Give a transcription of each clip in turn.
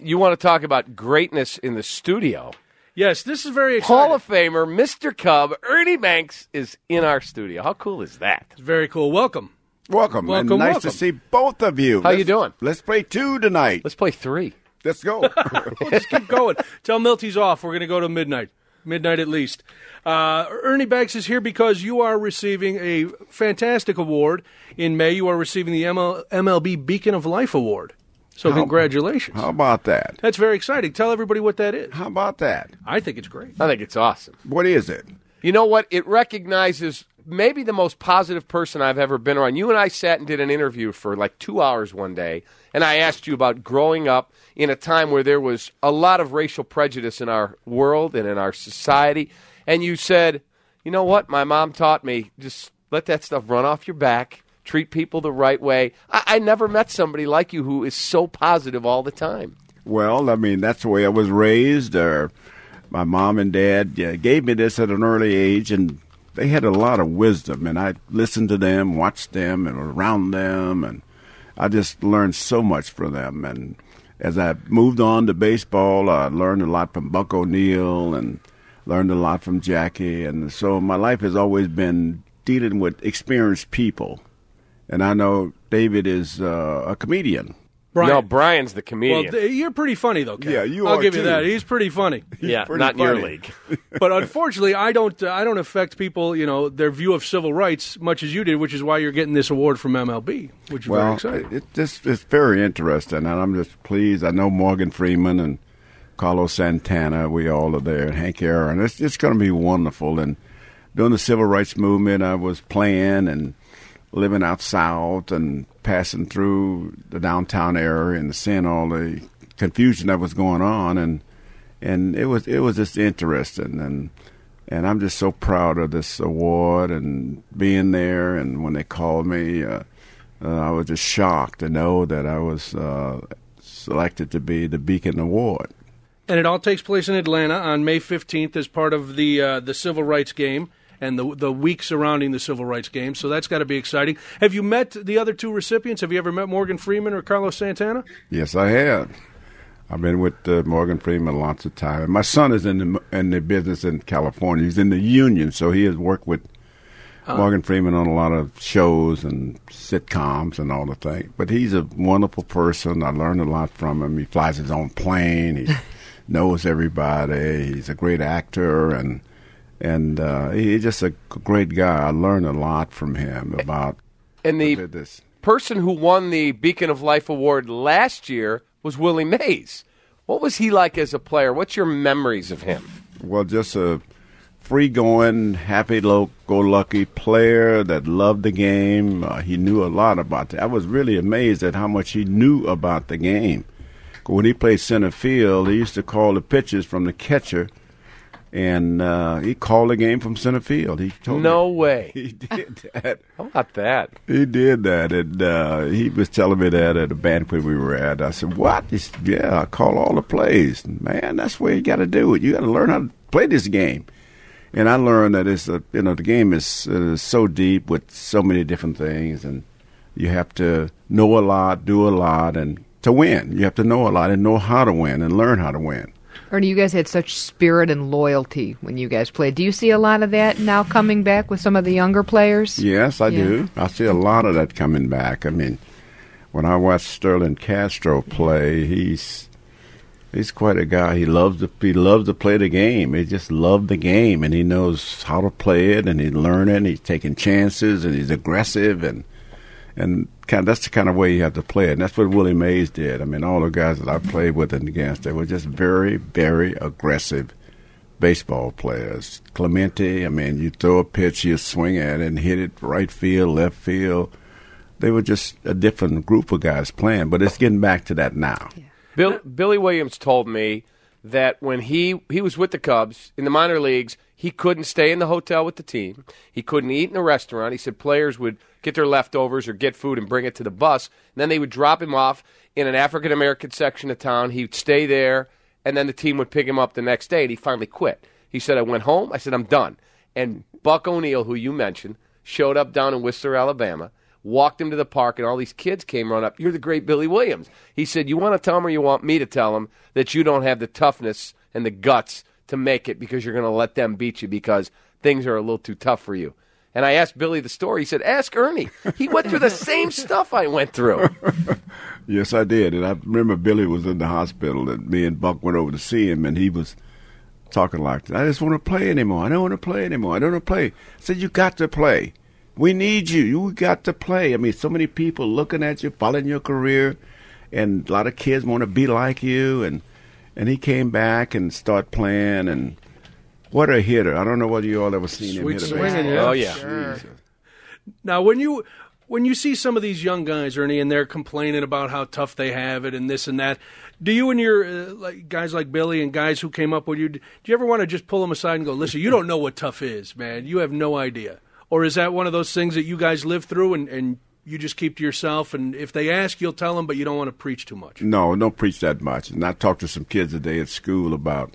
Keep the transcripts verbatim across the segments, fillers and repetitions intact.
you want to talk about greatness in the studio. Yes, this is very exciting. Hall of Famer, Mister Cub, Ernie Banks is in our studio. How cool is that? It's very cool. Welcome. Welcome. Welcome, and nice welcome. to see both of you. How let's, you doing? Let's play two tonight. Let's play three. Let's go. We'll just keep going. Tell Milty's off. We're going to go to midnight. Midnight at least. Uh, Ernie Banks is here because you are receiving a fantastic award. In May, you are receiving the M L- M L B Beacon of Life Award. So How- congratulations. How about that? That's very exciting. Tell everybody what that is. How about that? I think it's great. I think it's awesome. What is it? You know what? It recognizes maybe the most positive person I've ever been around. You and I sat and did an interview for like two hours one day, and I asked you about growing up in a time where there was a lot of racial prejudice in our world and in our society. And you said, you know what? My mom taught me, just let that stuff run off your back, treat people the right way. I, I never met somebody like you who is so positive all the time. Well, I mean, that's the way I was raised. Or my mom and dad yeah, gave me this at an early age, and they had a lot of wisdom. And I listened to them, watched them, and around them, and I just learned so much from them. And as I moved on to baseball, I learned a lot from Buck O'Neill and learned a lot from Jackie. And so my life has always been dealing with experienced people. And I know David is uh, a comedian. Brian. No, Brian's the comedian. Well, th- you're pretty funny, though, Ken. Yeah, you I'll are, give you too. that. He's pretty funny. yeah, pretty not in your funny. league. But unfortunately, I don't uh, I don't affect people, you know, their view of civil rights much as you did, which is why you're getting this award from M L B, which is very Well, exciting. it just it's very interesting, and I'm just pleased. I know Morgan Freeman and Carlos Santana, we all are there, and Hank Aaron. It's just going to be wonderful. And during the civil rights movement, I was playing and living out south and passing through the downtown area and seeing all the confusion that was going on, and and it was it was just interesting, and and I'm just so proud of this award and being there. And when they called me, uh, uh, I was just shocked to know that I was uh, selected to be the Beacon Award. And it all takes place in Atlanta on May fifteenth as part of the uh, the Civil Rights Game and the the week surrounding the Civil Rights Game. So that's got to be exciting. Have you met the other two recipients? Have you ever met Morgan Freeman or Carlos Santana? Yes, I have. I've been with uh, Morgan Freeman lots of time. My son is in the in the business in California. He's in the union, so he has worked with Uh, Morgan Freeman on a lot of shows and sitcoms and all the things. But he's a wonderful person. I learned a lot from him. He flies his own plane. He knows everybody. He's a great actor, and and uh, he's just a great guy. I learned a lot from him about And the this. person who won the Beacon of Life Award last year was Willie Mays. What was he like as a player? What's your memories of him? Well, just a free-going, happy-go-lucky player that loved the game. Uh, he knew a lot about it. I was really amazed at how much he knew about the game. When he played center field, he used to call the pitches from the catcher, and uh, he called the game from center field. He told No me way. he did that. How about that? He did that, and uh, he was telling me that at a banquet we were at. I said, "What?" He said, "Yeah, I call all the plays." Man, that's the way you got to do it. You got to learn how to play this game. And I learned that it's a, you know, the game is uh, so deep with so many different things, and you have to know a lot, do a lot, and to win, you have to know a lot and know how to win and learn how to win. Ernie, you guys had such spirit and loyalty when you guys played. Do you see a lot of that now coming back with some of the younger players? Yes, I Yeah. do. I see a lot of that coming back. I mean, when I watch Sterling Castro play, he's he's quite a guy. He loves to he loves to play the game. He just loved the game, and he knows how to play it, and he's learning. He's taking chances, and he's aggressive, and and kind of, that's the kind of way you have to play it. And that's what Willie Mays did. I mean, all the guys that I played with and against, they were just very, very aggressive baseball players. Clemente, I mean, you throw a pitch, you swing at it and hit it right field, left field. They were just a different group of guys playing, but it's getting back to that now. Yeah. Bill, Billy Williams told me that when he, he was with the Cubs in the minor leagues, he couldn't stay in the hotel with the team. He couldn't eat in a restaurant. He said players would get their leftovers or get food and bring it to the bus. And then they would drop him off in an African-American section of town. He'd stay there, and then the team would pick him up the next day, and he finally quit. He said, I went home. I said, I'm done. And Buck O'Neill, who you mentioned, showed up down in Whistler, Alabama, walked him to the park, and all these kids came running up. You're the great Billy Williams. He said, you want to tell him or you want me to tell him that you don't have the toughness and the guts to make it because you're going to let them beat you because things are a little too tough for you. And I asked Billy the story. He said, ask Ernie. He went through the same stuff I went through. Yes, I did. And I remember Billy was in the hospital, and me and Buck went over to see him, and he was talking like that. I just want to play anymore. I don't want to play anymore. I don't want to play. I said, you got to play. We need you. You got to play. I mean, so many people looking at you, following your career, and a lot of kids want to be like you. And and he came back and started playing, and what a hitter. I don't know whether you all ever seen Sweet him hit a swinging, baseball. yeah. Oh, yeah. Sure. Now, when you when you see some of these young guys, Ernie, and they're complaining about how tough they have it and this and that, do you and your uh, like guys like Billy and guys who came up with you, do you ever want to just pull them aside and go, listen, you don't know what tough is, man. You have no idea. Or is that one of those things that you guys live through and, and you just keep to yourself, and if they ask, you'll tell them, but you don't want to preach too much? No, don't preach that much. And I talked to some kids today at school about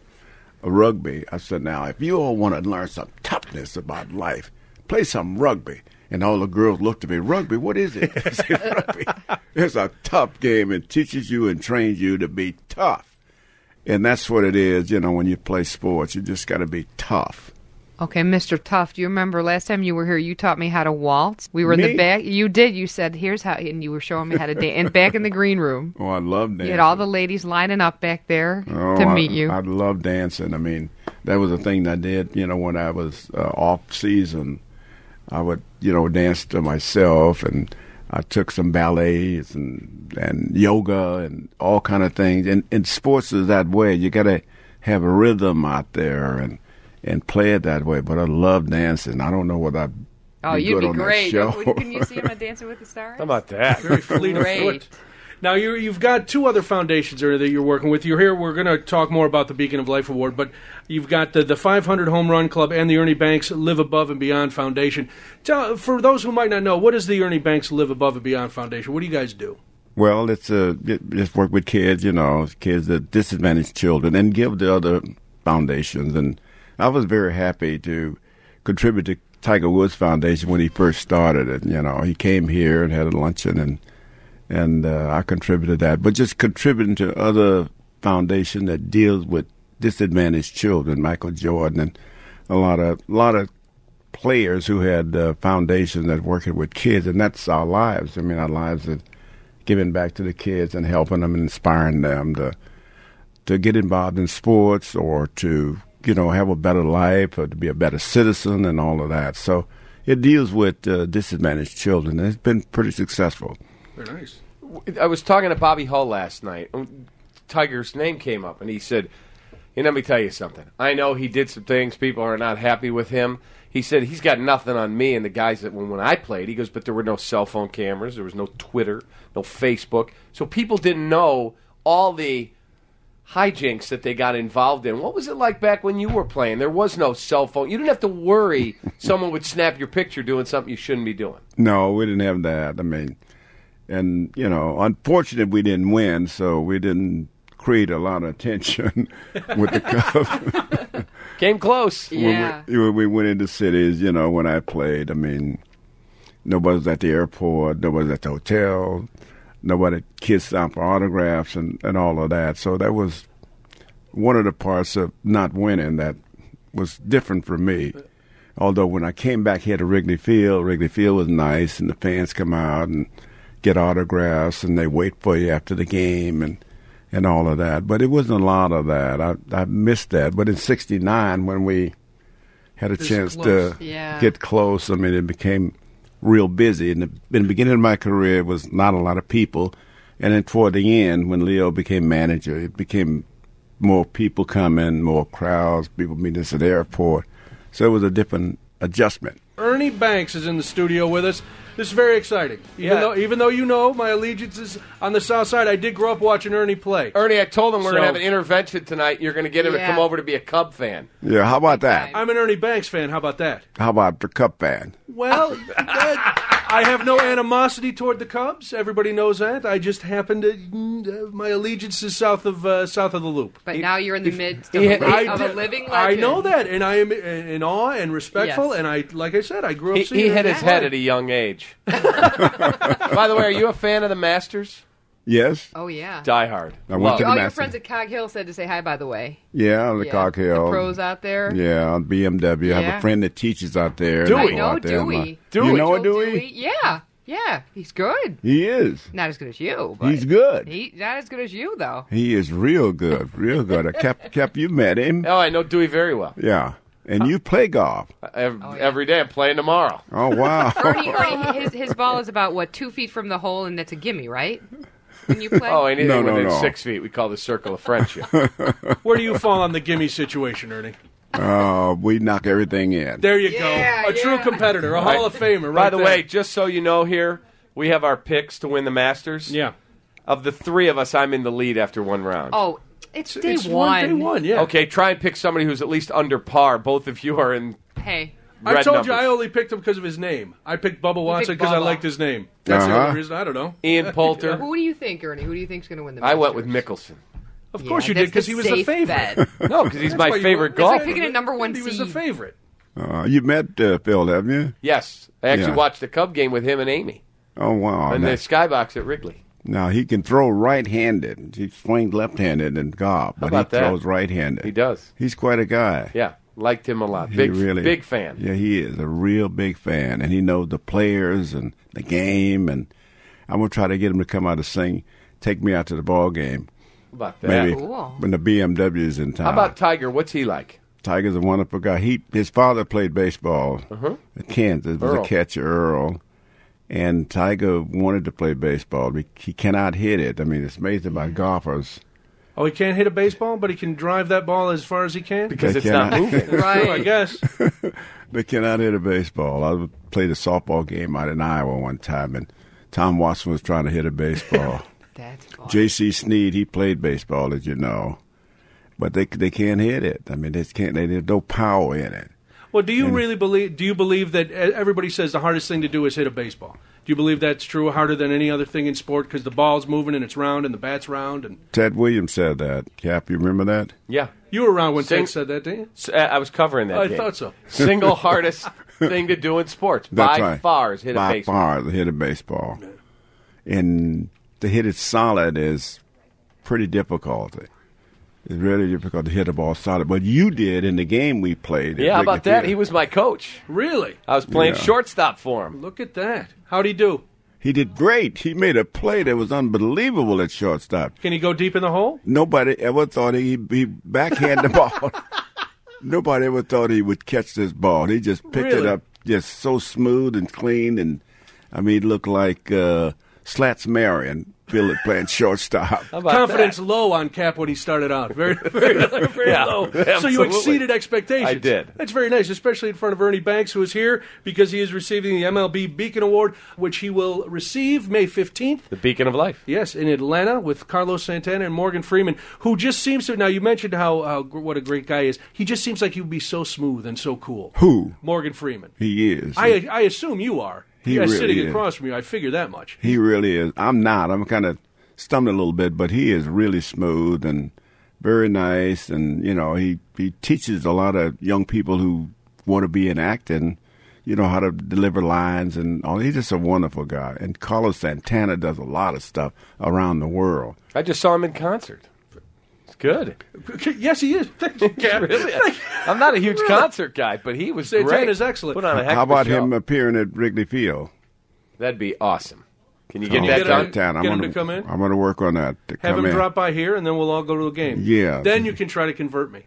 rugby. I said, now, if you all want to learn some toughness about life, play some rugby. And all the girls looked at me, rugby, what is it? I said, rugby. It's a tough game. It teaches you and trains you to be tough. And that's what it is, you know, when you play sports. You just got to be tough. Okay, Mister Tough, do you remember last time you were here, you taught me how to waltz? We were in Me? the back. You did. You said, here's how, and you were showing me how to dance. And back in the green room, Oh, I love dancing. you had all the ladies lining up back there Oh, to I, meet you. I love dancing. I mean, that was a thing I did, you know, when I was uh, off season. I would, you know, dance to myself, and I took some ballets and and yoga and all kind of things. And, and sports is that way. You got to have a rhythm out there and and play it that way. But I love dancing. I don't know whether I'd oh, be you'd good be on that great. show. Can you see him on Dancing with the Stars? How about that? Very fleet of Great. foot. Now, you're, you've got two other foundations there that you're working with. You're here. We're going to talk more about the Beacon of Life Award, but you've got the, the five hundred Home Run Club and the Ernie Banks Live Above and Beyond Foundation. Tell, for those who might not know, what is the Ernie Banks Live Above and Beyond Foundation? What do you guys do? Well, it's a it, just work with kids, you know, kids that disadvantaged children, and give to other foundations. And I was very happy to contribute to Tiger Woods Foundation when he first started it. You know, he came here and had a luncheon, and and uh, I contributed that. But just contributing to other foundation that deals with disadvantaged children, Michael Jordan, and a lot of a lot of players who had uh, foundations that working with kids, and that's our lives. I mean, our lives are giving back to the kids and helping them and inspiring them to to get involved in sports or to, you know, have a better life or to be a better citizen and all of that. So it deals with uh, disadvantaged children, and it's been pretty successful. Very nice. I was talking to Bobby Hull last night. Tiger's name came up, and he said, "And let me tell you something. I know he did some things. People are not happy with him." He said he's got nothing on me and the guys that when, when I played. He goes, but there were no cell phone cameras. There was no Twitter, no Facebook. So people didn't know all the hijinks that they got involved in. What was it like back when you were playing? There was no cell phone. You didn't have to worry someone would snap your picture doing something you shouldn't be doing. No, we didn't have that. I mean, and, you know, unfortunately we didn't win, so we didn't create a lot of attention with the Cubs. Came close. Yeah. When we, when we went into cities, you know, when I played, I mean, nobody was at the airport, nobody was at the hotel, nobody kissed out for autographs and, and all of that. So that was one of the parts of not winning that was different for me. Although when I came back here to Wrigley Field, Wrigley Field was nice, and the fans come out and get autographs, and they wait for you after the game and and all of that. But it wasn't a lot of that. I I missed that. But in sixty-nine, when we had a This chance close. to Yeah. get close, I mean, it became real busy. In the, in the beginning of my career, it was not a lot of people. And then toward the end, when Leo became manager, it became more people coming, more crowds, people meeting us at the airport. So it was a different adjustment. Ernie Banks is in the studio with us. This is very exciting. Even Yeah. though even though you know my allegiance is on the south side, I did grow up watching Ernie play. Ernie, I told him we're So- going to have an intervention tonight. You're going to get him to Yeah. come over to be a Cub fan. Yeah, how about that? I'm an Ernie Banks fan. How about that? How about the Cup fan? Well, that, I have no animosity toward the Cubs. Everybody knows that. I just happen to mm, uh, my allegiance is south of uh, south of the Loop. But now you're in the midst of, he- a, li- I of a did- living legend. I know that, and I am in in awe and respectful. Yes. And I, like I said, I grew up He, seeing he it hit his play. head at a young age. By the way, are you a fan of the Masters? Yes. Oh, yeah. Die hard. I went Love to it. the All your Masters. friends at Cog Hill said to say hi, by the way. Yeah, on the Yeah. Cock Hill. The pros out there. Yeah, on B M W. I have Yeah. a friend that teaches out there. Dewey. and I go know out there and Dewey. like- Dewey. You know a Joel Dewey? Yeah. Yeah. He's good. He is. Not as good as you, but He's good. He, not as good as you, though. He is real good, real good. I kept, kept you met him. Oh, I know Dewey very well. Yeah. And you play golf. Every, Oh, yeah. every day I'm playing tomorrow. Oh, wow. Ernie, Ernie, his, his ball is about, what, two feet from the hole, and that's a gimme, right? When you play? Oh, anything No, no, within no. six feet we call the circle of friendship. Where do you fall on the gimme situation, Ernie? Uh, we knock everything in. There you Yeah, go. A true yeah. competitor, a Hall of Famer. By Right the there. way, just so you know here, we have our picks to win the Masters. yeah, Of the three of us, I'm in the lead after one round. Oh, it's day it's one. Day one, yeah. Okay, try and pick somebody who's at least under par. Both of you are in Hey. I red told numbers. you I only picked him because of his name. I picked Bubba Watson picked because I Bubba. liked his name. That's the Uh-huh. only reason. I don't know. Ian Poulter. Who do you think, Ernie? Who do you think's going to win the I Masters? went with Mickelson. Of course Yeah, you did that's because the he was the safe favorite. bet. No, because he's my Why you favorite were- golfer. It's like picking a number one He was the seed. favorite. Uh, you met uh, Phil, haven't you? Yes, I actually Yeah. watched the Cub game with him and Amy Oh, wow. in Now, the skybox at Wrigley. now, he can throw right-handed. He swings left-handed in golf, but he about that? throws right-handed. He does. He's quite a guy. Yeah, liked him a lot. He Big, really, big fan. Yeah, he is a real big fan, and he knows the players and the game. And I'm gonna try to get him to come out and sing, take me out to the ball game, How about that? maybe Cool. when the B M W is in town. How about Tiger? What's he like? Tiger's a wonderful guy. He his father played baseball Uh-huh. at Kansas. Was Earl. a catcher, Earl. And Tiger wanted to play baseball. He, he cannot hit it. I mean, it's amazing about golfers. Oh, he can't hit a baseball, but he can drive that ball as far as he can? Because They it's not cannot- moving. True, I Right. guess. They cannot hit a baseball. I played a softball game out in Iowa one time, and Tom Watson was trying to hit a baseball. That's fun. J C. Sneed, he played baseball, as you know, but they they can't hit it. I mean, they can't. They, there's no power in it. Well, do you really believe? Do you believe that e- everybody says the hardest thing to do is hit a baseball? Do you believe that's true? Harder than any other thing in sport because the ball's moving and it's round and the bat's round. And Ted Williams said that. Cap, you remember that? Yeah, you were around when Sing- Ted said that, didn't you? S- uh, I was covering that I game. thought so. Single hardest thing to do in sports That's by right. far is hit By a baseball. far, to hit a baseball, and to hit it solid is pretty difficult. It's really difficult to hit a ball solid. But you did in the game we played. at Yeah, how Wrigley about that? Field. He was my coach. Really? I was playing Yeah. shortstop for him. Look at that. How'd he do? He did great. He made a play that was unbelievable at shortstop. Can he go deep in the hole? Nobody ever thought he he backhand the ball. Nobody ever thought he would catch this ball. He just picked it Really? up just so smooth and clean, and I mean, it looked like uh, Slats Marion Philip playing shortstop. How about Confidence that? low on Cap when he started out. Very, very, very Yeah, low. So you absolutely. exceeded expectations. I did. That's very nice, especially in front of Ernie Banks, who is here because he is receiving the M L B Beacon Award, which he will receive May fifteenth. The beacon of life. Yes, in Atlanta with Carlos Santana and Morgan Freeman, who just seems to. Now, you mentioned how, how gr- what a great guy is. He just seems like he would be so smooth and so cool. Who? Morgan Freeman. He is. I, I assume you are. He You guys really sitting is. across from you, I figure that much. He really is. I'm not. I'm kind of stumbling a little bit, but he is really smooth and very nice. And, you know, he, he teaches a lot of young people who want to be in acting, you know, how to deliver lines and all. He's just a wonderful guy. And Carlos Santana does a lot of stuff around the world. I just saw him in concert. It's good. Yes, he is. Thank you, Cap. Really? I'm not a huge concert guy, but he was Santana's great. excellent. Put on a heck How of a about show. him appearing at Wrigley Field? That'd be awesome. Can you get Oh, that get done? him- Santana. I'm get him gonna, to come in? I'm going to work on that. To Have come him in. drop by here, and then we'll all go to a game. Yeah. Then you can try to convert me.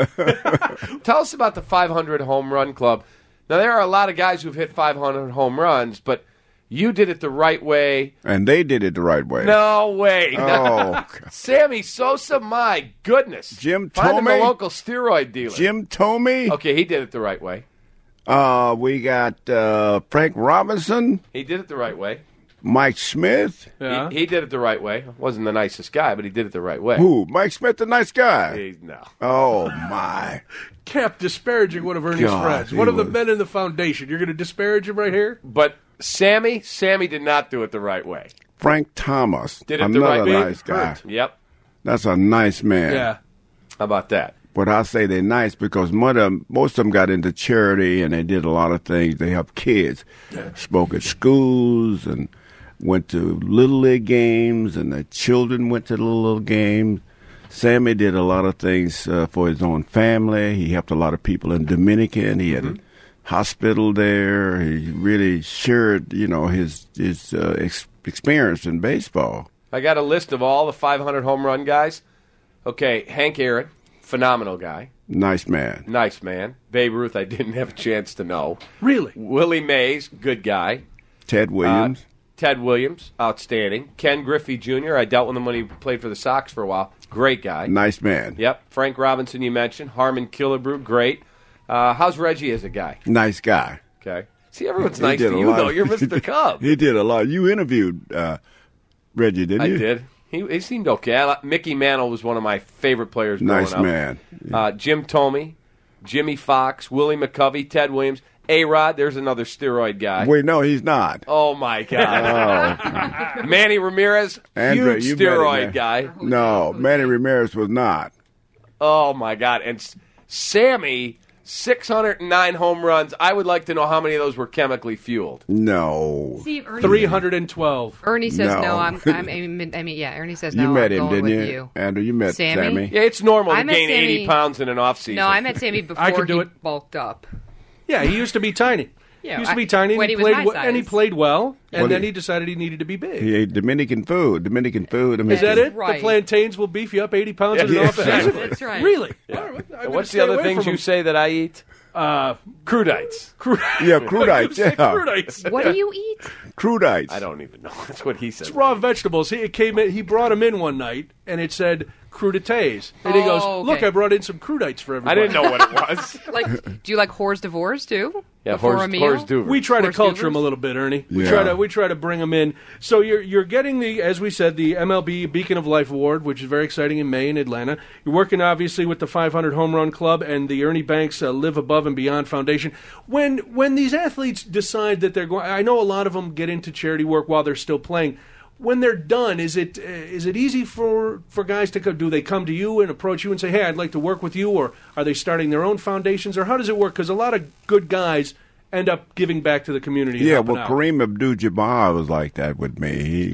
Tell us about the five hundred home run club. Now, there are a lot of guys who've hit five hundred home runs, but you did it the right way. And they did it the right way. No way. Oh, Sammy Sosa, my goodness. Jim Find him a Tomey? local steroid dealer. Jim Tomey. Okay, he did it the right way. Uh, we got uh, Frank Robinson, He did it the right way. Mike Smith. Yeah. He, he did it the right way. Wasn't the nicest guy, but he did it the right way. Who? Mike Smith, the nice guy. He, no. Oh, my. Cap disparaging one of Ernie's God, friends, he one of the was- men in the foundation. You're going to disparage him right here? But Sammy, Sammy did not do it the right way. Frank Thomas, Did it the another right way? nice guy. Hurt. Yep. That's a nice man. Yeah. How about that? But I say they're nice because most of, them, most of them got into charity and they did a lot of things. They helped kids, yeah. spoke at schools and went to Little League games, and the children went to the Little League games. Sammy did a lot of things uh, for his own family. He helped a lot of people in Dominican. He had mm-hmm. a hospital there. He really shared, you know, his his uh, ex- experience in baseball. I got a list of all the five hundred home run guys. Okay, Hank Aaron, phenomenal guy. Nice man. Nice man. Babe Ruth, I didn't have a chance to know. Really? Willie Mays, good guy. Ted Williams. Uh, Ted Williams, outstanding. Ken Griffey Junior, I dealt with him when he played for the Sox for a while. Great guy. Nice man. Yep. Frank Robinson, you mentioned. Harmon Killebrew, great. Uh, how's Reggie as a guy? Nice guy. Okay. See, everyone's nice to you, though. Of, You're Mister Cub. He did a lot. You interviewed uh, Reggie, didn't you? I did. He, he seemed okay. I, Mickey Mantle was one of my favorite players growing nice up. Nice man. Uh, Jim Thome, Jimmy Fox, Willie McCovey, Ted Williams. A-Rod, there's another steroid guy. Wait, no, he's not. Oh, my God. oh. Manny Ramirez, Andrew, huge you steroid it, guy. No, Manny Ramirez was not. Oh, my God. And S- Sammy, six hundred nine home runs. I would like to know how many of those were chemically fueled. No. See, Ernie, three hundred twelve. Ernie says no. no. I'm, I'm, I mean, I mean, yeah, Ernie says no. You met I'm him, going didn't with you? you? Andrew, you met Sammy? Sammy. Yeah, it's normal I to met gain Sammy- eighty pounds in an offseason. No, I met Sammy before I could do he it. bulked up. Yeah, he used to be tiny. Yeah, he used to be I- tiny, and when he, he was played my well, and he size. played well, and Well, then he- he decided he needed to be big. He ate Dominican food. Dominican food. Dominican. Is that it? Right. The plantains will beef you up eighty pounds in an Yeah, offseason? exactly. That's right. Really? Yeah. All right, I'm And gonna what's stay the other away things from you him. say that I eat? Uh, Crudites. crude. Yeah, crudites. Say Yeah, crudites. What do you eat? crudites. I don't even know. That's what he said. It's raw vegetables. He it came in. He brought them in one night, and it said crudités. And he Oh, goes, okay. "Look, I brought in some crudites for I everybody." didn't know what it was. Like, do you like hors d'oeuvres too? Yeah, Before horse, a meal? horse duver. We try to Horse culture duvers? them a little bit, Ernie. We Yeah. try to we try to bring them in. So you're you're getting the, as we said, the M L B Beacon of Life Award, which is very exciting in May in Atlanta. You're working obviously with the five hundred Home Run Club and the Ernie Banks uh, Live Above and Beyond Foundation. When when these athletes decide that they're going, I know a lot of them get into charity work while they're still playing. When they're done, is it uh, is it easy for, for guys to come? Do they come to you and approach you and say, "Hey, I'd like to work with you," or are they starting their own foundations, or how does it work? Because a lot of good guys end up giving back to the community. and Yeah, helping well, out. Kareem Abdul-Jabbar was like that with me. He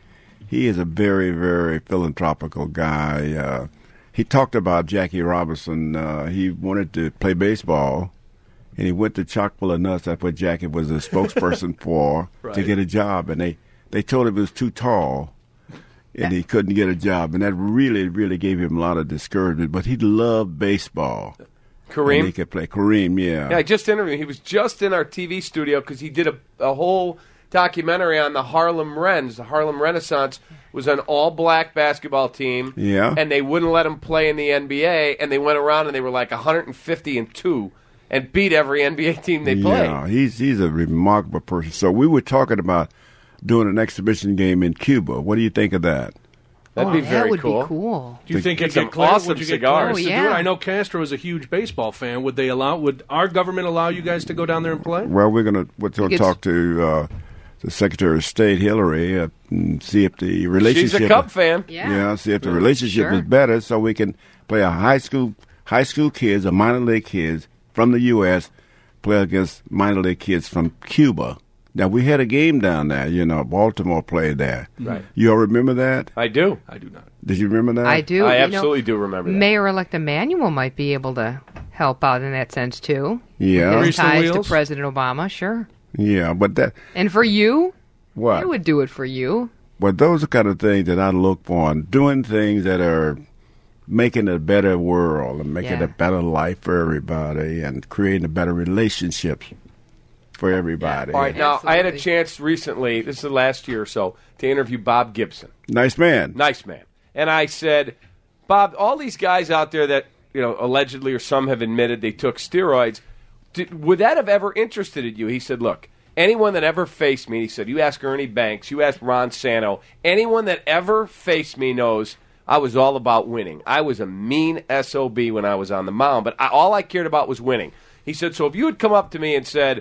he is a very, very philanthropical guy. Uh, he talked about Jackie Robinson. Uh, he wanted to play baseball, and he went to Chock-full of Nuts. That's what Jackie was a spokesperson for to Right. get a job, and they, they told him he was too tall, and he couldn't get a job, and that really, really gave him a lot of discouragement. But he loved baseball. And he Kareem? could play. Kareem, yeah. Yeah, I just interviewed him. He was just in our T V studio because he did a, a whole documentary on the Harlem Wrens. The Harlem Renaissance was an all-black basketball team. Yeah. And they wouldn't let him play in the N B A, and they went around and they were like one hundred fifty and two and beat every N B A team they played. Yeah, he's he's a remarkable person. So we were talking about doing an exhibition game in Cuba. What do you think of that? That'd oh, be that very would cool. be cool. Do you think Get you'd some get clearance? awesome Would you get cigars. clearance Oh, to do yeah. it? I know Castro is a huge baseball fan. Would they allow? Would our government allow you guys to go down there and play? Well, we're gonna we're gonna gets- talk to uh, the Secretary of State Hillary uh, and see if the relationship. She's a Cub fan. Yeah. Yeah, see if the relationship Sure. is better, so we can play a high school high school kids or minor league kids from the U S play against minor league kids from Cuba. Now we had a game down there. You know, Baltimore played there. Right. You all remember that? I do. I do not. Did you remember that? I do. I You absolutely know, do remember that. Mayor-elect Emanuel might be able to help out in that sense too. Yeah. His Grease the ties to wheels? President Obama, sure. Yeah, but that And for you, what? I would do it for you. But those are kind of things that I look for, and doing things that are making a better world and making Yeah. a better life for everybody and creating a better relationships for everybody. All right, now, I had a Absolutely. chance recently, this is the last year or so, to interview Bob Gibson. Nice man. Nice man. And I said, Bob, all these guys out there that, you know, allegedly or some have admitted they took steroids, did, would that have ever interested you? He said, look, anyone that ever faced me, he said, you ask Ernie Banks, you ask Ron Santo, anyone that ever faced me knows I was all about winning. I was a mean S O B when I was on the mound, but I, all I cared about was winning. He said, so if you had come up to me and said,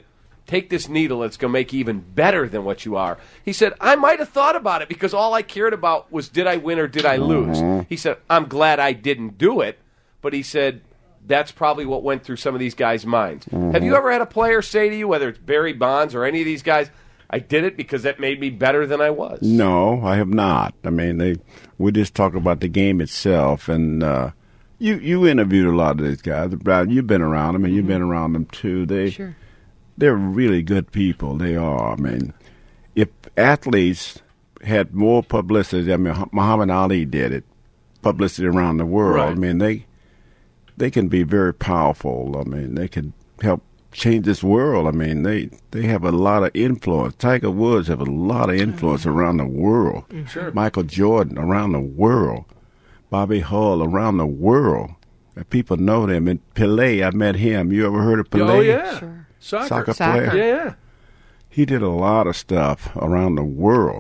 take this needle that's going to make you even better than what you are. He said, I might have thought about it because all I cared about was did I win or did I lose? Mm-hmm. He said, I'm glad I didn't do it. But he said, that's probably what went through some of these guys' minds. Mm-hmm. Have you ever had a player say to you, whether it's Barry Bonds or any of these guys, I did it because that made me better than I was? No, I have not. I mean, they we just talk about the game itself, and uh, you you interviewed a lot of these guys. Brad, you've been around them, and you've been around them too. They Sure. they're really good people. They are. I mean, if athletes had more publicity, I mean, Muhammad Ali did it, publicity around the world. Right. I mean, they they can be very powerful. I mean, they can help change this world. I mean, they they have a lot of influence. Tiger Woods have a lot of influence around the world. Sure. Michael Jordan around the world. Bobby Hull around the world. And people know them. And Pelé, I met him. You ever heard of Pelé? Oh, yeah. Sure. Soccer. Soccer Soccer. player. Yeah, yeah. He did a lot of stuff around the world.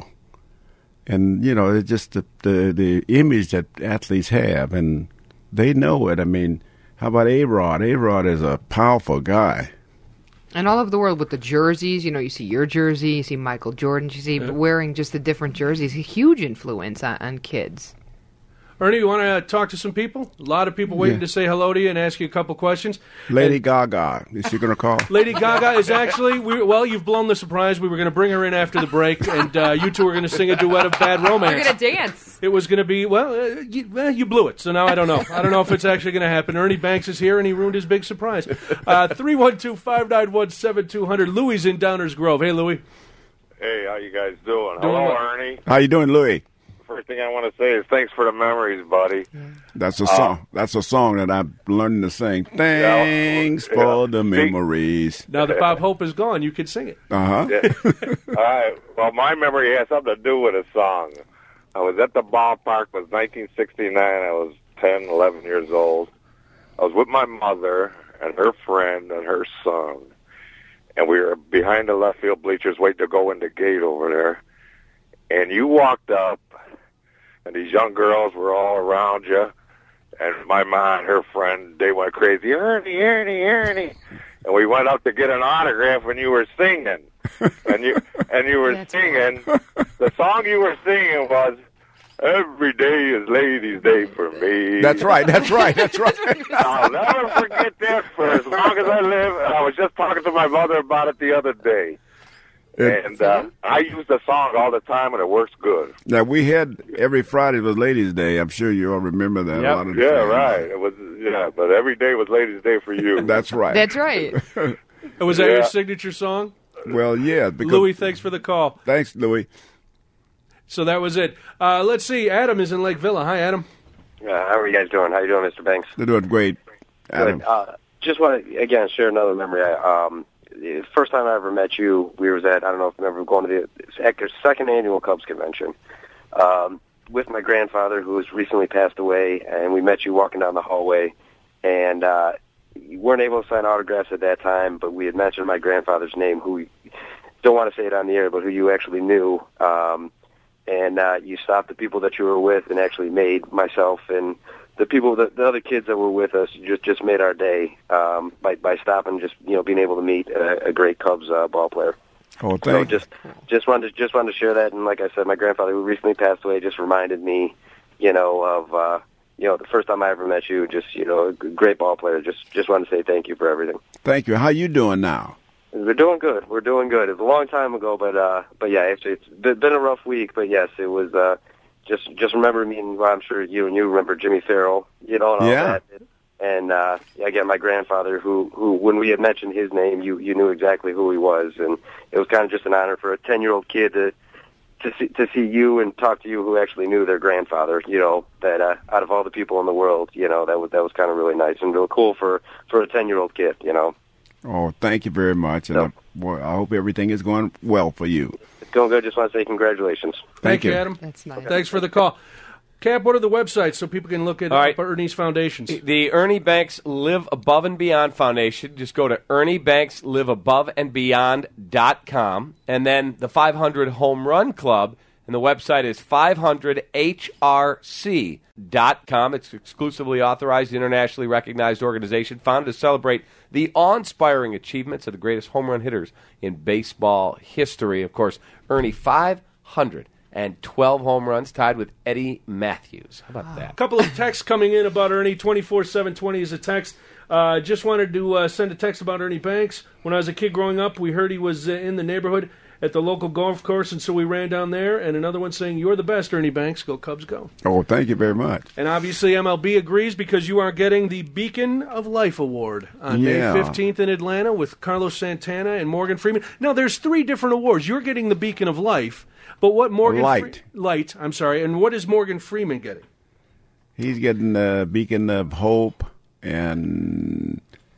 And, you know, it's just the, the, the image that athletes have, and they know it. I mean, how about A-Rod? A-Rod is a powerful guy. And all over the world with the jerseys, you know, you see your jersey, you see Michael Jordan, you see wearing just the different jerseys, a huge influence on, on kids. Ernie, you want to uh, talk to some people? A lot of people waiting Yeah. to say hello to you and ask you a couple questions. Lady Gaga, is she going to call? Lady Gaga is actually, we, well, you've blown the surprise. We were going to bring her in after the break, and uh, you two were going to sing a duet of Bad Romance. You're going to dance. It was going to be, well, uh, you, well, you blew it, so now I don't know. I don't know if it's actually going to happen. Ernie Banks is here, and he ruined his big surprise. Uh, three one two, five nine one, seven two zero zero. Louie's in Downers Grove. Hey, Louie. Hey, how you guys doing? Doing Hello, well. Ernie. How you doing, Louis? First thing I want to say is thanks for the memories, buddy. That's a song. That's a song that I'm learning to sing. Thanks Yeah. for the See- memories. Now that Bob Hope is gone, you can sing it. Uh huh. Yeah. All right. Well, my memory has something to do with a song. I was at the ballpark. It was nineteen sixty-nine. I was ten, eleven years old. I was with my mother and her friend and her son. And we were behind the left field bleachers waiting to go in the gate over there. And you walked up, and these young girls were all around you. And my mom and her friend, they went crazy, Ernie, Ernie, Ernie. And we went up to get an autograph, and you were singing. And you and you were That's singing. The song you were singing was, Every Day is Ladies' Day for me. That's right. That's right. That's right. I'll never forget that for as long as I live. And I was just talking to my mother about it the other day. It- And uh, I use the song all the time, and it works good. Now we had every Friday was Ladies' Day. I'm sure you all remember that. Yep. A lot of the Yeah, fans. right. It was yeah, but every day was Ladies' Day for you. That's right. That's right. Was that your Yeah. signature song? well, yeah. Because, Louie, thanks for the call. Thanks, Louis. So that was it. Uh, let's see. Adam is in Lake Villa. Hi, Adam. Uh, how are you guys doing? How you doing, Mister Banks? They're doing great, Adam. Good. Uh, just want to, again, share another memory. I, um, the first time I ever met you, we was at, I don't know if you remember, going to the second annual Cubs convention um, with my grandfather, who has recently passed away, and we met you walking down the hallway, and uh, you weren't able to sign autographs at that time, but we had mentioned my grandfather's name, who we don't want to say it on the air, but who you actually knew. Um, and uh, you stopped the people that you were with and actually made myself and the people, the, the other kids that were with us, just just made our day um, by by stopping, just you know, being able to meet a, a great Cubs uh, ball player. Oh, So thank you. just just wanted to, just wanted to share that, and like I said, my grandfather, who recently passed away, just reminded me, you know, of uh, you know the first time I ever met you. Just you know, a great ball player. Just just wanted to say thank you for everything. Thank you. How you doing now? We're doing good. We're doing good. It was a long time ago, but uh, but yeah, it's, it's been a rough week. But yes, it was. Uh, just just remember me, and well, I'm sure you and you remember Jimmy Farrell, you know, and all Yeah. that. And uh, again, my grandfather, who who when we had mentioned his name, you you knew exactly who he was, and it was kind of just an honor for a ten year old kid to to see to see you and talk to you, who actually knew their grandfather. You know, that uh, out of all the people in the world, you know, that was that was kind of really nice and real cool for for a ten year old kid. You know. Oh, thank you very much, and No. I, boy, I hope everything is going well for you. It's going good. Just want to say congratulations. Thank, you, you. Adam. That's nice. Thanks for the call. Cap, what are the websites so people can look at All right. Ernie's foundations? The Ernie Banks Live Above and Beyond Foundation. Just go to Ernie Banks Live Above and Beyond dot com, and then the five hundred Home Run Club. And the website is five hundred H R C dot com. It's exclusively authorized, internationally recognized organization founded to celebrate the awe-inspiring achievements of the greatest home run hitters in baseball history. Of course, Ernie, five hundred twelve home runs, tied with Eddie Matthews. How about that? A couple of texts coming in about Ernie. twenty-four seven twenty is a text. Uh, just wanted to uh, send a text about Ernie Banks. When I was a kid growing up, we heard he was uh, in the neighborhood at the local golf course, and so we ran down there. And another one saying, "You're the best, Ernie Banks. Go Cubs, go!" Oh, thank you very much. And obviously, M L B agrees because you are getting the Beacon of Life Award on Yeah. May fifteenth in Atlanta with Carlos Santana and Morgan Freeman. Now, there's three different awards. You're getting the Beacon of Life, but what Morgan Light. Fre- Light? I'm sorry. And what is Morgan Freeman getting? He's getting the Beacon of Hope, and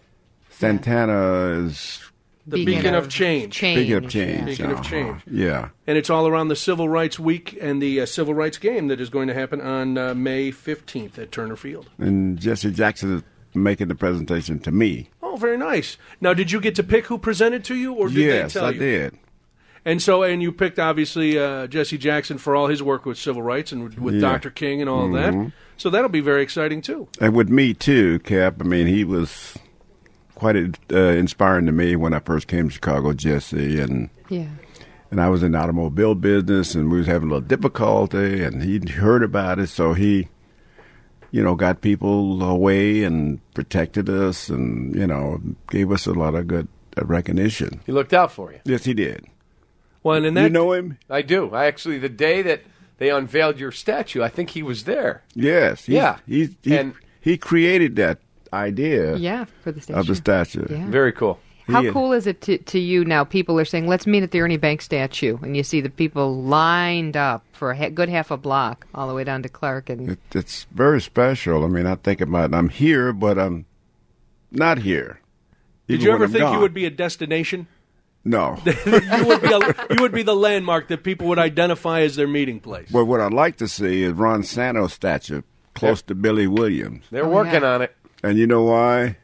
Santana is The Beacon, of, Change. Change. Beacon of Change. Beacon of uh-huh. Change. Yeah. And it's all around the Civil Rights Week and the uh, Civil Rights Game that is going to happen on uh, May fifteenth at Turner Field. And Jesse Jackson is making the presentation to me. Oh, very nice. Now, did you get to pick who presented to you, or did yes, they tell I you? did. And so, and you picked obviously uh, Jesse Jackson for all his work with civil rights and with, with Yeah. Doctor King and all of that. So that'll be very exciting too. And with me, too, Cap, I mean, he was quite uh, inspiring to me when I first came to Chicago, Jesse. And Yeah. and I was in the automobile business, and we was having a little difficulty, and he'd heard about it, so he, you know, got people away and protected us and, you know, gave us a lot of good uh, recognition. He looked out for you. Yes, he did. Well, and in that, You know him? I do. I actually, the day that they unveiled your statue, I think he was there. Yes. He's, Yeah. He's, he, And- he created that idea Yeah, for the statue. of the statue. Yeah. Very cool. How He- cool is it to, to you now? People are saying, let's meet at the Ernie Banks statue. And you see the people lined up for a ha- good half a block all the way down to Clark. And It, it's very special. I mean, I think about I'm here, but I'm not here. did Even you when ever I'm think you gone. would be a destination? No. you would be a, you would be the landmark that people would identify as their meeting place. But what I'd like to see is Ron Santo's statue close to Billy Williams. They're Oh, working yeah. on it. And you know why?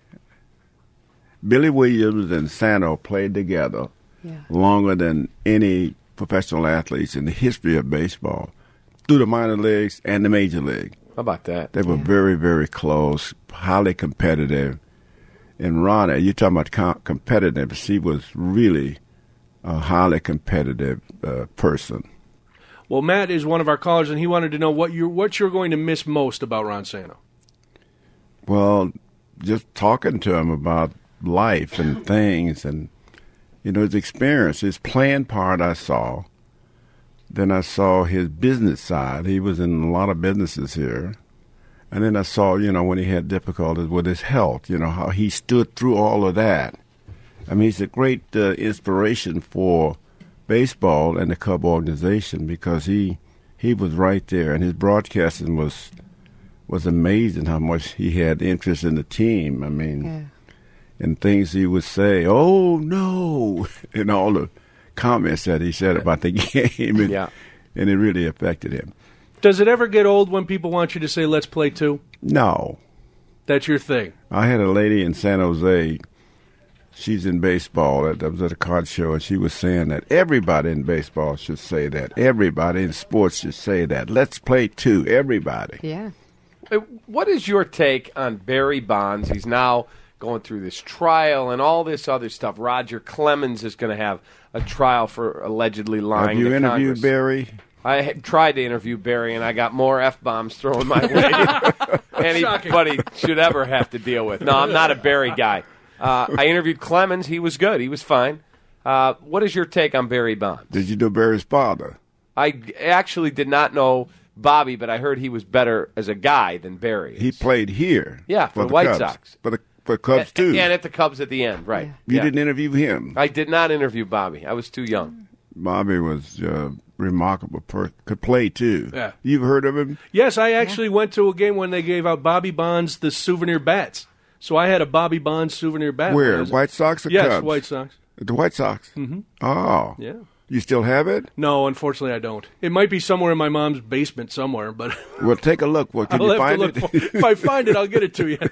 Billy Williams and Santo played together yeah. longer than any professional athletes in the history of baseball, through the minor leagues and the major league. How about that? They were very, very close, highly competitive. And Ronna, you're talking about com- competitive. She was really a highly competitive uh, person. Well, Matt is one of our callers, and he wanted to know what you're what you're going to miss most about Ron Santo. Well, just talking to him about life and things and, you know, his experience, his playing part I saw. Then I saw his business side. He was in a lot of businesses here. And then I saw, you know, when he had difficulties with his health, you know, how he stood through all of that. I mean, he's a great uh, inspiration for baseball and the Cub organization because he he was right there, and his broadcasting was was amazing how much he had interest in the team. I mean, Yeah. and things he would say, "Oh no," and all the comments that he said about the game, and, Yeah. and it really affected him. Does it ever get old when people want you to say, let's play two? No, That's your thing. I had a lady in San Jose. She's in baseball. I was at a card show, and she was saying that everybody in baseball should say that. Everybody in sports should say that. Let's play two. Everybody. Yeah. Uh, What is your take on Barry Bonds? He's now going through this trial and all this other stuff. Roger Clemens is going to have a trial for allegedly lying Have you to interviewed Congress. Barry? I had tried to interview Barry, and I got more F-bombs thrown my way than anybody should ever have to deal with. No, I'm not a Barry guy. Uh, I interviewed Clemens. He was good. He was fine. Uh, what is your take on Barry Bonds? Did you know Barry's father? I actually did not know Bobby, but I heard he was better as a guy than Barry. He played here. Yeah, for the the White Cubs. Sox. For the for Cubs, A- too. And at the Cubs at the end, right. You Yeah. didn't interview him. I did not interview Bobby. I was too young. Bobby was uh, remarkable. Per- could play, too. Yeah. You've heard of him? Yes, I actually went to a game when they gave out Bobby Bonds the souvenir bats. So I had a Bobby Bonds souvenir bat. when I Where? was- White Sox or Yes, Cubs? White Sox. The White Sox? Mm-hmm. Oh. Yeah. You still have it? No, unfortunately, I don't. It might be somewhere in my mom's basement somewhere, but Well, take a look. Well, can I'll you have find to look it? for it. If I find it, I'll get it to you.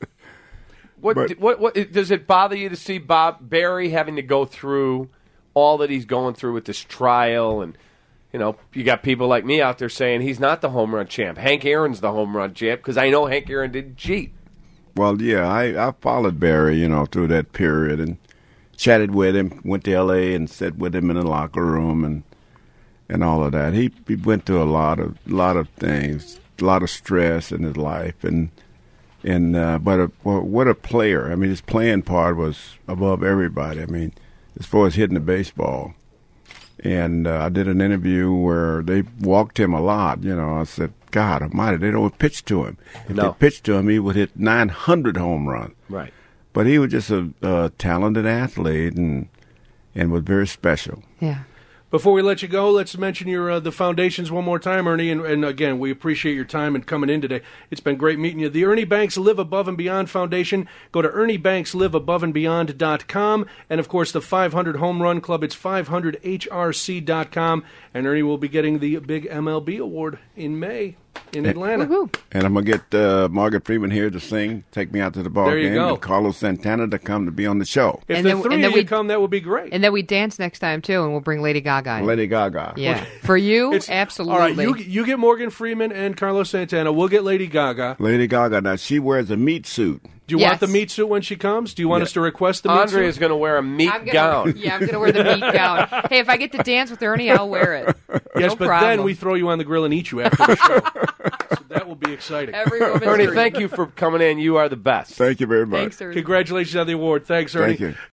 What, But- what, what, does it bother you to see Bob Barry having to go through all that he's going through with this trial and you know, you got people like me out there saying he's not the home run champ. Hank Aaron's the home run champ because I know Hank Aaron didn't cheat. Well, yeah, I, I followed Barry, you know, through that period and chatted with him, went to L A and sat with him in the locker room and and all of that. He, he went through a lot of lot of things, a lot of stress in his life, and and uh, but a, well, what a player! I mean, his playing part was above everybody. I mean, as far as hitting the baseball. And uh, I did an interview where they walked him a lot. You know, I said, God almighty, they don't pitch to him. If No. they pitched to him, he would hit nine hundred home runs. Right. But he was just a, a talented athlete and and was very special. Yeah. Before we let you go, let's mention your uh, the foundations one more time, Ernie. And, and again, we appreciate your time and coming in today. It's been great meeting you. The Ernie Banks Live Above and Beyond Foundation. Go to ernie banks live above and beyond dot com. And, of course, the five hundred Home Run Club. It's five hundred H R C dot com. And Ernie will be getting the big M L B award in May in Atlanta. Woohoo. And I'm going to get uh, Margaret Freeman here to sing, take me out to the ball There you game, go. and Carlos Santana to come to be on the show. If And the then- three and then of you we- come, that would be great. And then we dance next time, too, and we'll bring Lady Gaga in. Lady Gaga. Yeah. For you, It's- absolutely. All right, you, you get Morgan Freeman and Carlos Santana. We'll get Lady Gaga. Lady Gaga. Now, she wears a meat suit. Do you Yes. want the meat suit when she comes? Do you want Yeah. us to request the meat Andre suit? is going to wear a meat I'm gonna, gown. Yeah, I'm going to wear the meat gown. Hey, if I get to dance with Ernie, I'll wear it. Yes, No but problem. then we throw you on the grill and eat you after the show. So that will be exciting. Every woman's Ernie, dream. thank you for coming in. You are the best. Thank you very much. Thanks, Ernie. Congratulations on the award. Thanks, Ernie. Thank you.